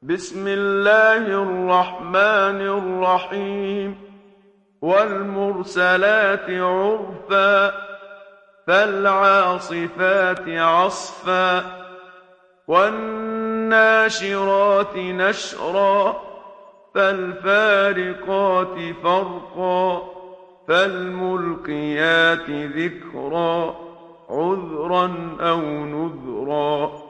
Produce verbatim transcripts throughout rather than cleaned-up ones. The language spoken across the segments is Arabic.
بسم الله الرحمن الرحيم والمرسلات عرفا فالعاصفات عصفا والناشرات نشرا فالفارقات فرقا فالملقيات ذكرا عذرا أو نذرا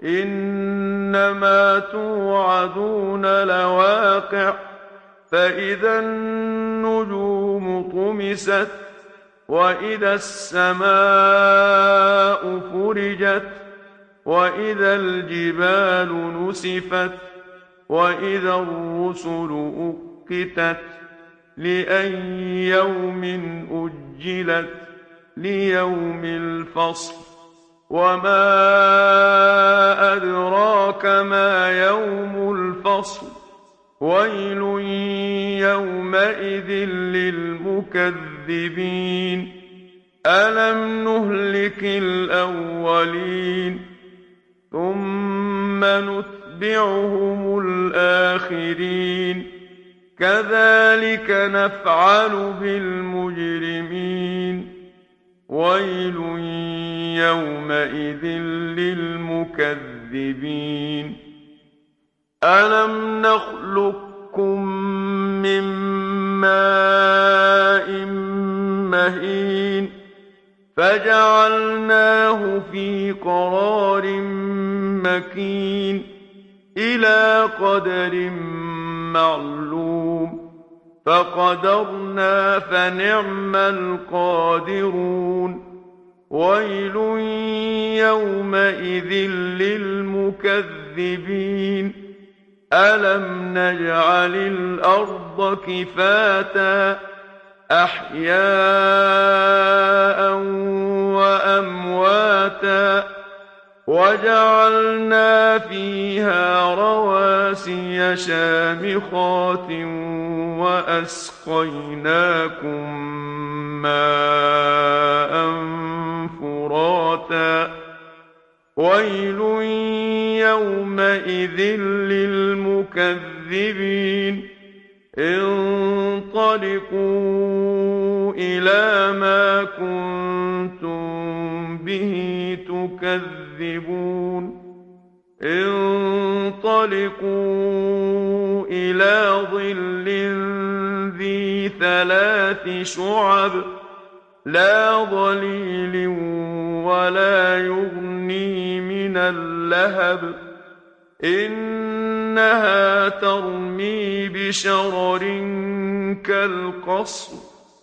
إنما توعدون لواقع فإذا النجوم طمست وإذا السماء فرجت وإذا الجبال نسفت وإذا الرسل أقتت لأي يوم أجلت ليوم الفصل وما أدراك ما يوم الفصل ويل يومئذ للمكذبين ألم نهلك الأولين ثم نتبعهم الآخرين كذلك نفعل بالمجرمين ويل يومئذ للمكذبين ألم نخلقكم من ماء مهين فجعلناه في قرار مكين إلى قدر معلوم فقدرنا فنعم القادرون ويل يومئذ للمكذبين ألم نجعل الأرض كفاتا أحياء وأمواتا وجعلنا فيها رواسي شامخات وأسقيناكم ماء فراتا ويل يومئذ للمكذبين انطلقوا إلى ما كنتم به تكذبون انطلقوا إلى ظل ذي ثلاث شعب لا ظليل ولا يغني من اللهب إنها ترمي بشرر كالقصر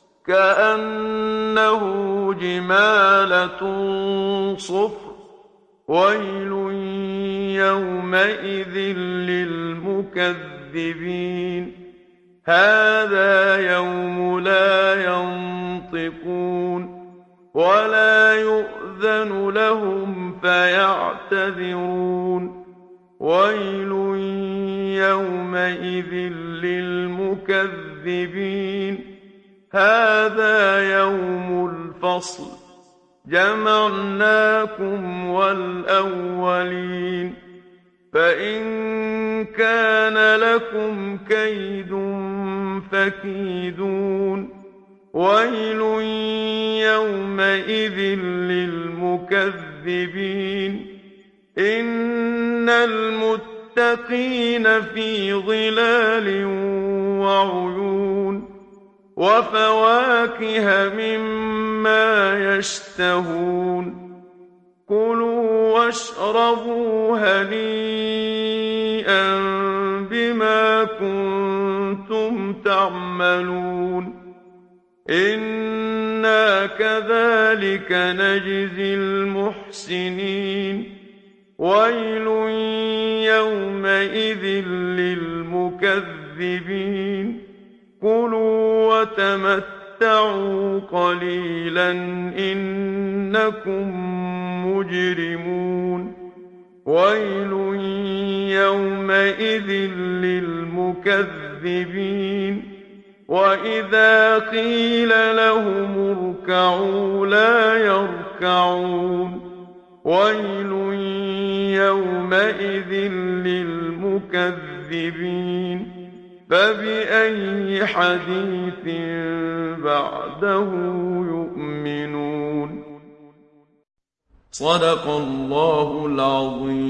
كأنه جمالة صفر ويل يومئذ للمكذبين هذا يوم لا ينطقون ولا يؤذن لهم فيعتذرون ويل يومئذ للمكذبين هذا يوم الفصل جمعناكم والأولين فإن كان لكم كيد فكيدون ويل يومئذ للمكذبين إن المتقين في ظلال وعيون وفواكه مما يشتهون كلوا واشربوا هنيئا بما كنتم تعملون إنا كذلك نجزي المحسنين ويل يومئذ للمكذبين كلوا وتمتعوا قليلا إنكم مجرمون ويل يومئذ للمكذبين وإذا قيل لهم اركعوا لا يركعون ويل يومئذ للمكذبين فبأي حديث بعده يؤمنون صدق الله العظيم.